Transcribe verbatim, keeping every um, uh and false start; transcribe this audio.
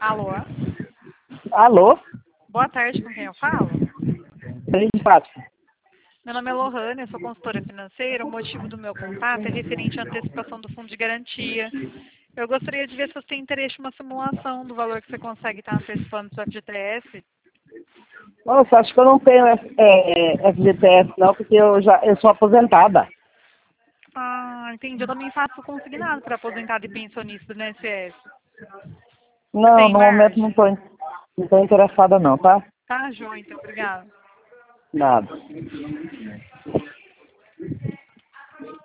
Alô? Alô? Boa tarde, com quem eu falo? Três quatro. Meu nome é Lohane, eu sou consultora financeira. O motivo do meu contato é referente à antecipação do fundo de garantia. Eu gostaria de ver se você tem interesse em uma simulação do valor que você consegue estar antecipando do F G T S. Nossa, acho que eu não tenho é, F G T S não, porque eu já eu sou aposentada. Ah, entendi. Eu também faço consignado para aposentado e pensionista do I N S S. Você Não, tem no momento não margem? estou não tô interessada não, tá? Tá, joia, então. Obrigada. Nada.